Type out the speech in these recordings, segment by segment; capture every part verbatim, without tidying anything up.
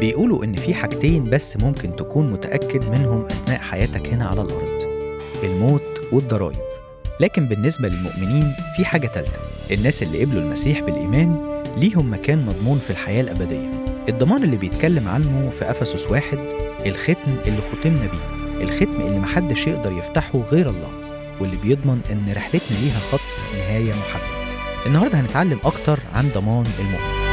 بيقولوا إن في حاجتين بس ممكن تكون متأكد منهم أثناء حياتك هنا على الأرض: الموت والضرائب. لكن بالنسبة للمؤمنين في حاجة تالتة. الناس اللي قبلوا المسيح بالإيمان ليهم مكان مضمون في الحياة الأبدية. الضمان اللي بيتكلم عنه في أفسس واحد الختم اللي ختمنا بيه، الختم اللي محدش يقدر يفتحه غير الله، واللي بيضمن إن رحلتنا ليها خط نهاية محدد. النهاردة هنتعلم أكتر عن ضمان المؤمن.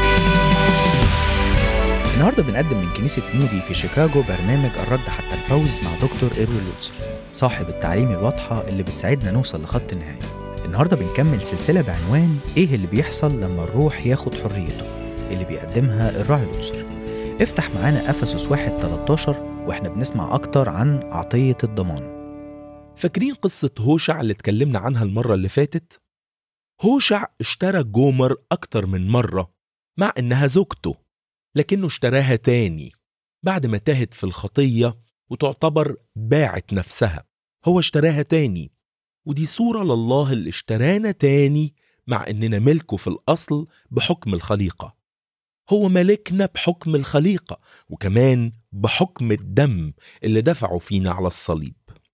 النهاردة بنقدم من كنيسة مودي في شيكاغو برنامج الرد حتى الفوز مع دكتور إيروين لوتسر، صاحب التعليم الواضحة اللي بتساعدنا نوصل لخط النهاية. النهاردة بنكمل سلسلة بعنوان إيه اللي بيحصل لما الروح ياخد حريته، اللي بيقدمها الراعي لوتسر. افتح معانا أفسس واحد تلتاشر وإحنا بنسمع أكتر عن عطية الضمان. فاكرين قصة هوشع اللي اتكلمنا عنها المرة اللي فاتت؟ هوشع اشترى جومر أكتر من مرة مع إنها زوجته، لكنه اشتراها تاني بعد ما تاهت في الخطية وتعتبر باعت نفسها. هو اشتراها تاني، ودي صورة لله اللي اشترانا تاني مع إننا ملكه في الأصل بحكم الخليقة. هو ملكنا بحكم الخليقة وكمان بحكم الدم اللي دفعوا فينا على الصليب.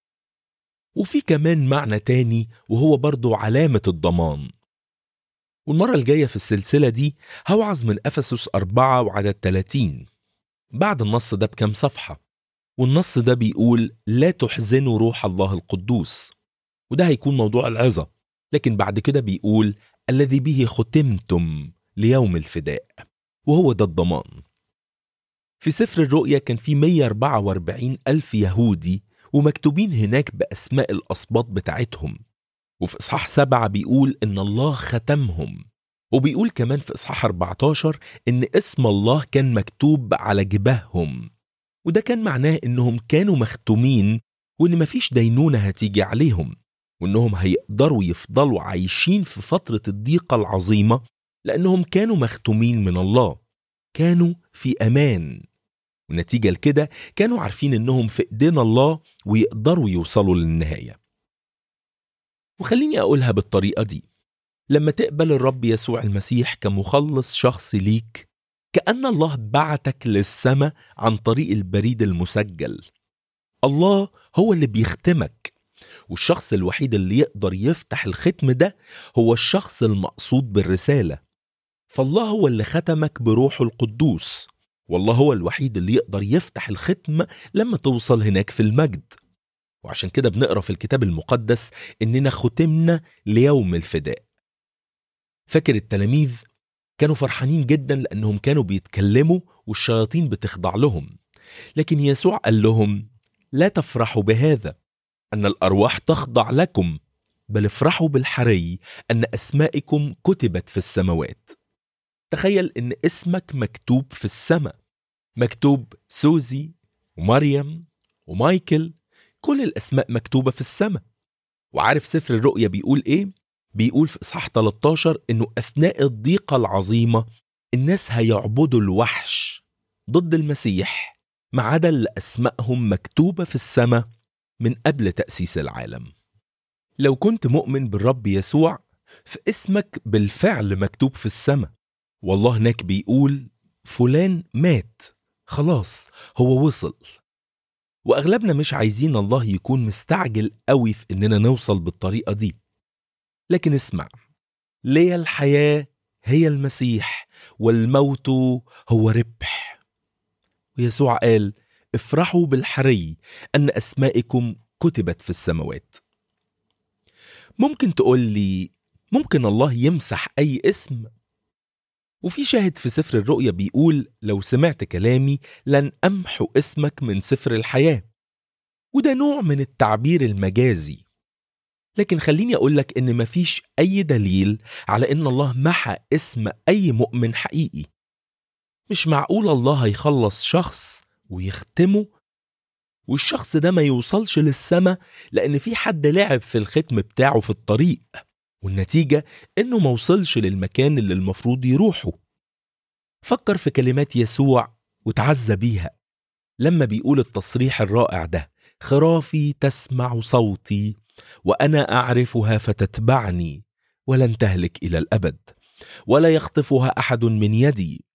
وفي كمان معنى تاني وهو برضو علامة الضمان. والمرة الجاية في السلسلة دي هوعظ من أفسس أربعة وعدد ثلاثين بعد النص ده بكم صفحة. والنص ده بيقول: لا تحزنوا روح الله القدوس، وده هيكون موضوع العظة. لكن بعد كده بيقول: الذي به ختمتم ليوم الفداء، وهو ده الضمان. في سفر الرؤيا كان في مية وأربعة وأربعين ألف يهودي ومكتوبين هناك بأسماء الأسباط بتاعتهم. وفي إصحاح سبعة بيقول إن الله ختمهم، وبيقول كمان في إصحاح أربعتاشر إن اسم الله كان مكتوب على جباههم، وده كان معناه إنهم كانوا مختومين وإن مفيش دينونة هتيجي عليهم، وإنهم هيقدروا يفضلوا عايشين في فترة الضيقة العظيمة لأنهم كانوا مختومين من الله، كانوا في أمان. ونتيجة لكده كانوا عارفين إنهم في إيدين الله ويقدروا يوصلوا للنهاية. وخليني أقولها بالطريقة دي: لما تقبل الرب يسوع المسيح كمخلص شخصي ليك، كأن الله بعتك للسماء عن طريق البريد المسجل. الله هو اللي بيختمك، والشخص الوحيد اللي يقدر يفتح الختم ده هو الشخص المقصود بالرسالة. فالله هو اللي ختمك بروحه القدوس، والله هو الوحيد اللي يقدر يفتح الختم لما توصل هناك في المجد. وعشان كده بنقرأ في الكتاب المقدس إننا ختمنا ليوم الفداء. فاكر التلاميذ كانوا فرحانين جدا لأنهم كانوا بيتكلموا والشياطين بتخضع لهم، لكن يسوع قال لهم: لا تفرحوا بهذا أن الأرواح تخضع لكم، بل افرحوا بالحري أن أسمائكم كتبت في السماوات. تخيل إن اسمك مكتوب في السماء، مكتوب سوزي ومريم ومايكل، كل الأسماء مكتوبة في السماء. وعارف سفر الرؤيا بيقول إيه؟ بيقول في إصحاح تلتاشر إنه أثناء الضيقة العظيمة الناس هيعبدوا الوحش ضد المسيح، ما عدا اللي أسمائهم مكتوبة في السماء من قبل تأسيس العالم. لو كنت مؤمن بالرب يسوع فاسمك بالفعل مكتوب في السماء، والله هناك بيقول: فلان مات، خلاص هو وصل. وأغلبنا مش عايزين الله يكون مستعجل قوي في إننا نوصل بالطريقة دي. لكن اسمع: لي الحياة هي المسيح والموت هو ربح. ويسوع قال: افرحوا بالحري أن أسمائكم كتبت في السماوات. ممكن تقول لي: ممكن الله يمسح أي اسم؟ وفي شاهد في سفر الرؤيا بيقول: لو سمعت كلامي لن أمحو اسمك من سفر الحياة. وده نوع من التعبير المجازي، لكن خليني أقولك إن مفيش أي دليل على إن الله محى اسم أي مؤمن حقيقي. مش معقول الله هيخلص شخص ويختمه والشخص ده ما يوصلش للسماء لأن في حد لعب في الختم بتاعه في الطريق، والنتيجة إنه ما وصلش للمكان اللي المفروض يروحه. فكر في كلمات يسوع وتعزى بيها لما بيقول التصريح الرائع ده: خرافي تسمع صوتي وأنا أعرفها فتتبعني ولن تهلك إلى الأبد، ولا يخطفها أحد من يدي.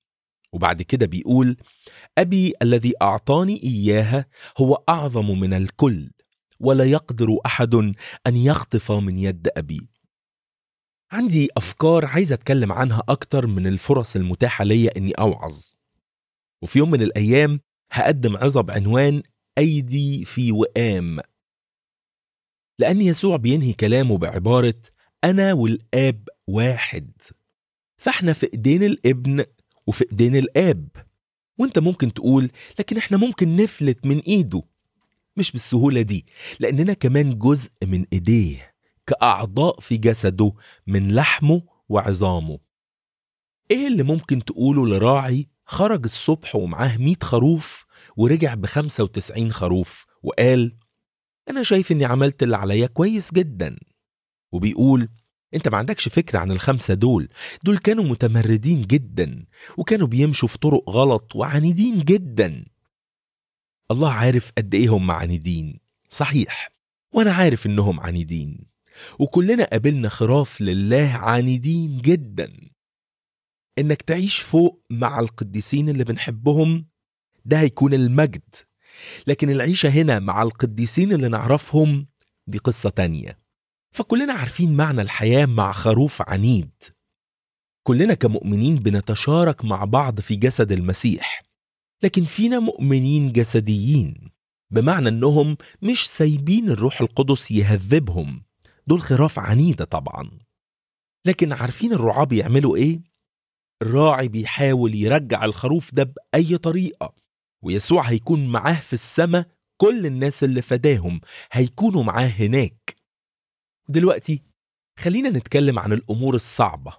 وبعد كده بيقول: أبي الذي أعطاني إياها هو أعظم من الكل، ولا يقدر أحد أن يخطف من يد أبي. عندي أفكار عايز أتكلم عنها أكتر من الفرص المتاحة ليا إني أوعظ، وفي يوم من الأيام هقدم عظة بعنوان أيدي في وئام، لأن يسوع بينهي كلامه بعبارة أنا والآب واحد. فإحنا في إيدين الابن وفي إيدين الآب. وإنت ممكن تقول لكن إحنا ممكن نفلت من إيده. مش بالسهولة دي، لأننا كمان جزء من إيديه كأعضاء في جسده من لحمه وعظامه. إيه اللي ممكن تقوله لراعي خرج الصبح ومعاه مية خروف ورجع بخمسة وتسعين خروف وقال أنا شايف إني عملت اللي عليا كويس جدا؟ وبيقول أنت ما عندكش فكرة عن الخمسة دول دول كانوا متمردين جدا، وكانوا بيمشوا في طرق غلط وعنيدين جدا. الله عارف قد إيه هم عنيدين، صحيح، وأنا عارف إنهم عنيدين، وكلنا قابلنا خراف لله عنيدين جدا. إنك تعيش فوق مع القديسين اللي بنحبهم ده هيكون المجد، لكن العيشة هنا مع القديسين اللي نعرفهم دي قصة تانية. فكلنا عارفين معنى الحياة مع خروف عنيد. كلنا كمؤمنين بنتشارك مع بعض في جسد المسيح، لكن فينا مؤمنين جسديين، بمعنى أنهم مش سايبين الروح القدس يهذبهم. دول خراف عنيدة طبعا، لكن عارفين الرعاة بيعملوا إيه؟ الراعي بيحاول يرجع الخروف ده بأي طريقة، ويسوع هيكون معاه في السماء. كل الناس اللي فداهم هيكونوا معاه هناك. دلوقتي خلينا نتكلم عن الأمور الصعبة.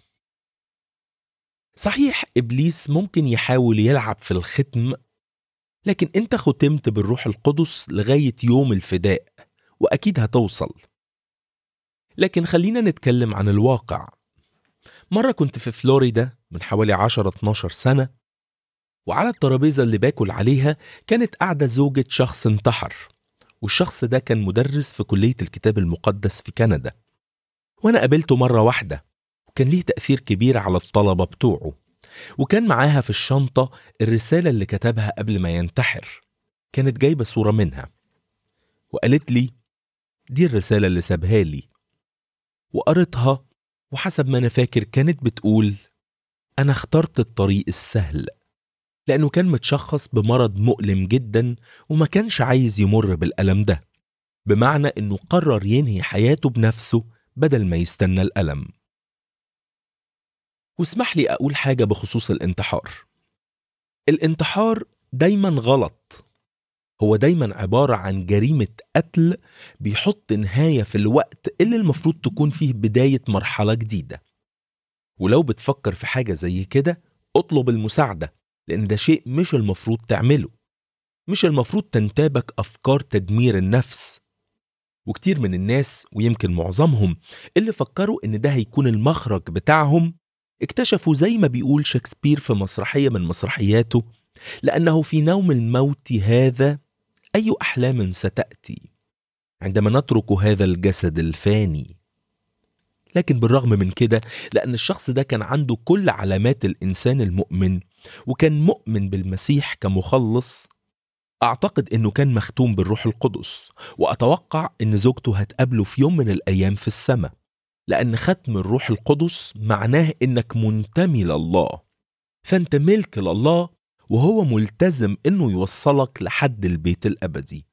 صحيح إبليس ممكن يحاول يلعب في الختم، لكن أنت ختمت بالروح القدس لغاية يوم الفداء، وأكيد هتوصل. لكن خلينا نتكلم عن الواقع. مرة كنت في فلوريدا من حوالي عشرة اتناشر سنة، وعلى الترابيزة اللي باكل عليها كانت قاعدة زوجة شخص انتحر، والشخص ده كان مدرس في كلية الكتاب المقدس في كندا. وأنا قابلته مرة واحدة، وكان ليه تأثير كبير على الطلبة بتوعه، وكان معاها في الشنطة الرسالة اللي كتبها قبل ما ينتحر. كانت جايبة صورة منها، وقالت لي دي الرسالة اللي سابها لي. وقرتها، وحسب ما أنا فاكر كانت بتقول أنا اخترت الطريق السهل، لأنه كان متشخص بمرض مؤلم جدا وما كانش عايز يمر بالألم ده، بمعنى أنه قرر ينهي حياته بنفسه بدل ما يستنى الألم. واسمح لي أقول حاجة بخصوص الانتحار. الانتحار دايما غلط، هو دايما عبارة عن جريمة قتل بيحط نهاية في الوقت اللي المفروض تكون فيه بداية مرحلة جديدة. ولو بتفكر في حاجة زي كده اطلب المساعدة، لأن ده شيء مش المفروض تعمله. مش المفروض تنتابك أفكار تدمير النفس. وكتير من الناس، ويمكن معظمهم، اللي فكروا إن ده هيكون المخرج بتاعهم، اكتشفوا زي ما بيقول شكسبير في مسرحية من مسرحياته: لأنه في نوم الموت هذا أي أحلام ستأتي عندما نترك هذا الجسد الفاني. لكن بالرغم من كده، لأن الشخص ده كان عنده كل علامات الإنسان المؤمن، وكان مؤمن بالمسيح كمخلص، أعتقد أنه كان مختوم بالروح القدس، وأتوقع أن زوجته هتقابله في يوم من الأيام في السماء، لأن ختم الروح القدس معناه أنك منتمي لله، فأنت ملك لله، وهو ملتزم أنه يوصلك لحد البيت الأبدي.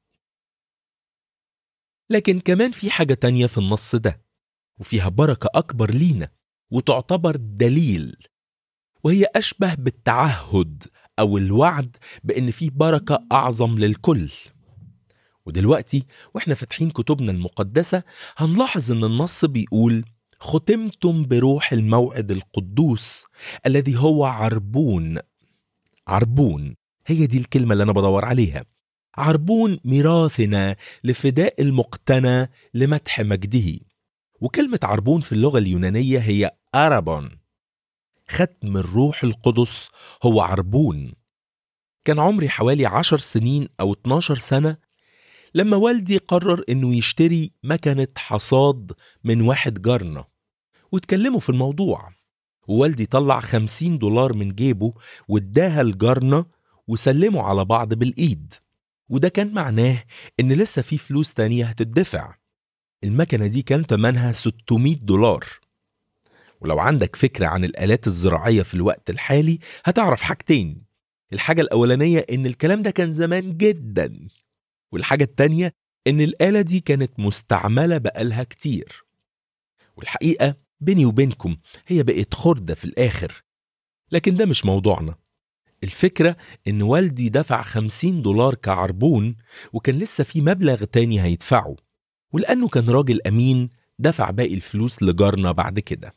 لكن كمان في حاجة تانية في النص ده، وفيها بركة أكبر لينا، وتعتبر دليل، وهي أشبه بالتعهد أو الوعد بأن في بركة أعظم للكل. ودلوقتي وإحنا فاتحين كتبنا المقدسة هنلاحظ أن النص بيقول ختمتم بروح الموعد القدوس الذي هو عربون. عربون هي دي الكلمة اللي أنا بدور عليها. عربون ميراثنا لفداء المقتنى لمدح مجده. وكلمة عربون في اللغة اليونانية هي أرابون. ختم الروح القدس هو عربون. كان عمري حوالي عشر سنين أو اتناشر سنة لما والدي قرر إنه يشتري مكنة حصاد من واحد جارنا، واتكلموا في الموضوع، ووالدي طلع خمسين دولار من جيبه واداها لجارنا وسلموا على بعض بالإيد، وده كان معناه إن لسه في فلوس تانية هتدفع. المكنة دي كان تمنها ستمائة دولار. ولو عندك فكرة عن الآلات الزراعية في الوقت الحالي هتعرف حاجتين. الحاجة الأولانية إن الكلام ده كان زمان جدا، والحاجة التانية إن الآلة دي كانت مستعملة بقالها كتير. والحقيقة بيني وبينكم هي بقت خردة في الآخر، لكن ده مش موضوعنا. الفكرة إن والدي دفع خمسين دولار كعربون، وكان لسه في مبلغ تاني هيدفعه، ولأنه كان راجل أمين دفع باقي الفلوس لجارنا بعد كده.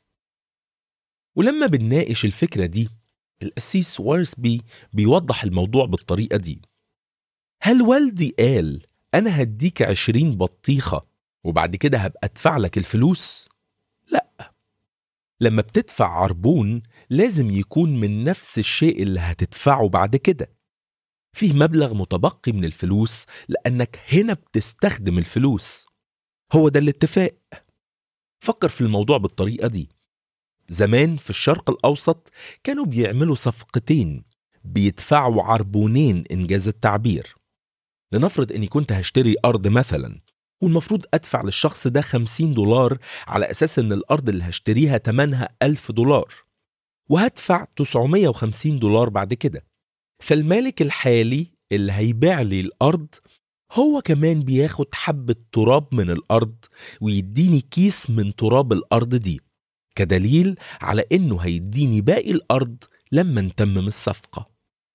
ولما بنناقش الفكرة دي، القسيس وارسبي بيوضح الموضوع بالطريقة دي. هل والدي قال أنا هديك عشرين بطيخة وبعد كده هبقى أدفع لك الفلوس؟ لأ. لما بتدفع عربون لازم يكون من نفس الشيء اللي هتدفعه بعد كده. فيه مبلغ متبقي من الفلوس لأنك هنا بتستخدم الفلوس. هو ده الاتفاق. فكر في الموضوع بالطريقة دي. زمان في الشرق الأوسط كانوا بيعملوا صفقتين، بيدفعوا عربونين إنجاز التعبير. لنفرض أني كنت هشتري أرض مثلا، والمفروض أدفع للشخص ده خمسين دولار على أساس أن الأرض اللي هشتريها تمنها ألف دولار، وهدفع تسعمائة وخمسين دولار بعد كده. فالمالك الحالي اللي هيبيع لي الأرض هو كمان بياخد حبة تراب من الأرض ويديني كيس من تراب الأرض دي، كدليل على إنه هيديني باقي الأرض لما نتمم الصفقة.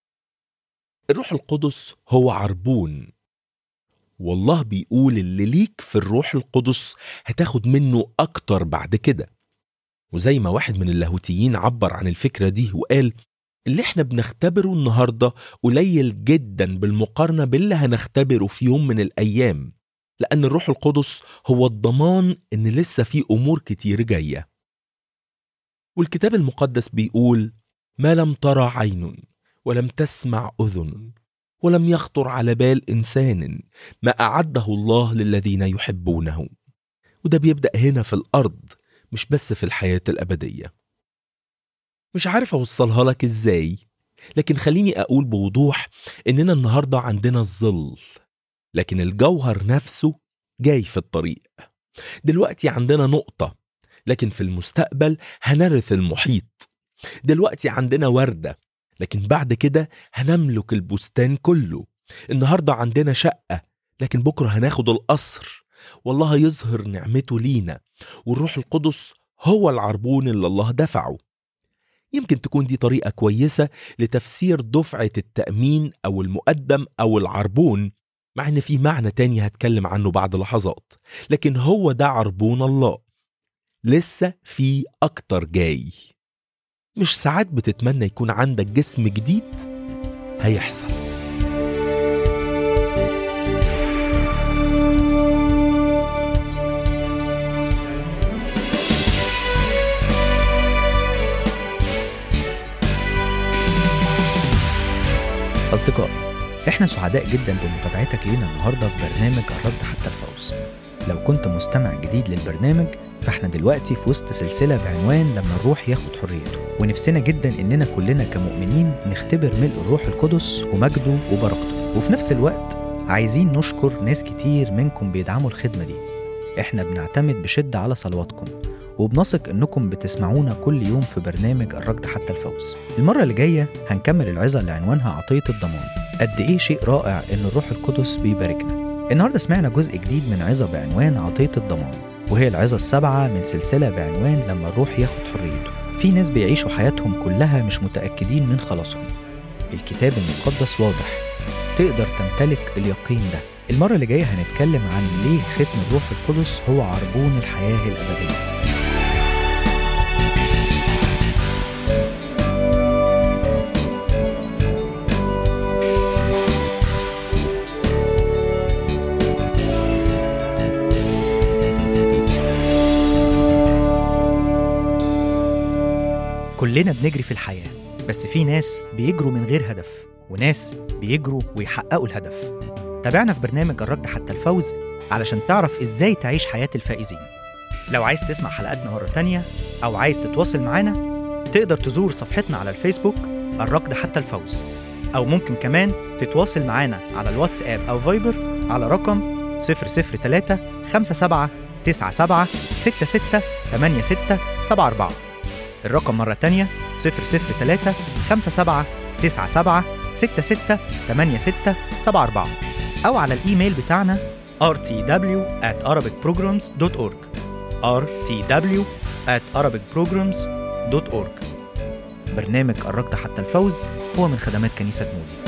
الروح القدس هو عربون، والله بيقول اللي ليك في الروح القدس هتاخد منه أكتر بعد كده. وزي ما واحد من اللاهوتيين عبر عن الفكرة دي وقال اللي احنا بنختبره النهاردة قليل جدا بالمقارنة باللي هنختبره في يوم من الأيام، لأن الروح القدس هو الضمان إن لسه في أمور كتير جاية. والكتاب المقدس بيقول ما لم ترى عين ولم تسمع أذن ولم يخطر على بال إنسان ما أعده الله للذين يحبونه. وده بيبدأ هنا في الأرض، مش بس في الحياة الأبدية. مش عارف أوصلها لك إزاي، لكن خليني أقول بوضوح إننا النهاردة عندنا الظل، لكن الجوهر نفسه جاي في الطريق. دلوقتي عندنا نقطة، لكن في المستقبل هنرث المحيط. دلوقتي عندنا وردة، لكن بعد كده هنملك البستان كله. النهاردة عندنا شقة، لكن بكرة هناخد القصر. والله يظهر نعمته لينا، والروح القدس هو العربون اللي الله دفعه. يمكن تكون دي طريقة كويسة لتفسير دفعة التأمين أو المقدم أو العربون، مع إن في معنى تاني هتكلم عنه بعد لحظات، لكن هو ده عربون الله. لسه في أكتر جاي. مش ساعات بتتمنى يكون عندك جسم جديد؟ هيحصل. أصدقائي، إحنا سعداء جدا بمتابعتك لينا النهاردة في برنامج الرد حتى الفوز. لو كنت مستمع جديد للبرنامج، فإحنا دلوقتي في وسط سلسلة بعنوان لما الروح ياخد حريته، ونفسنا جدا إننا كلنا كمؤمنين نختبر ملء الروح القدس ومجده وبركته. وفي نفس الوقت عايزين نشكر ناس كتير منكم بيدعموا الخدمة دي. إحنا بنعتمد بشدة على صلواتكم، وبنثق إنكم بتسمعونا كل يوم في برنامج الرد حتى الفوز. المرة اللي جاية هنكمل العظة اللي عنوانها عطية الضمان. قد إيه شيء رائع إن الروح القدس بيباركنا. النهاردة سمعنا جزء جديد من عظة بعنوان عطية الضمان، وهي العظة السابعة من سلسلة بعنوان لما الروح ياخد حريته. في ناس بيعيشوا حياتهم كلها مش متأكدين من خلاصهم. الكتاب المقدس واضح، تقدر تمتلك اليقين ده. المرة اللي جاية هنتكلم عن ليه ختم الروح القدس هو عربون الحياة الأبدية. كلنا بنجري في الحياة، بس في ناس بيجروا من غير هدف، وناس بيجروا ويحققوا الهدف. تابعنا في برنامج الرد حتى الفوز علشان تعرف إزاي تعيش حياة الفائزين. لو عايز تسمع حلقاتنا مرة تانية أو عايز تتواصل معانا، تقدر تزور صفحتنا على الفيسبوك الركض حتى الفوز، أو ممكن كمان تتواصل معنا على الواتساب أو فايبر على رقم صفر صفر ثلاثة خمسة سبعة تسعة سبعة ستة ستة ثمانية ستة سبعة أربعة. الرقم مرة تانية صفر صفر ثلاثة خمسة سبعة تسعة سبعة ستة ستة ثمانية ستة سبعة أربعة، أو على الإيميل بتاعنا آر تي دبليو آت أرابيك بروجرامز دوت أورج آر تي دبليو آت أرابيك بروجرامز دوت أورج. برنامج الركض حتى الفوز هو من خدمات كنيسة مودي.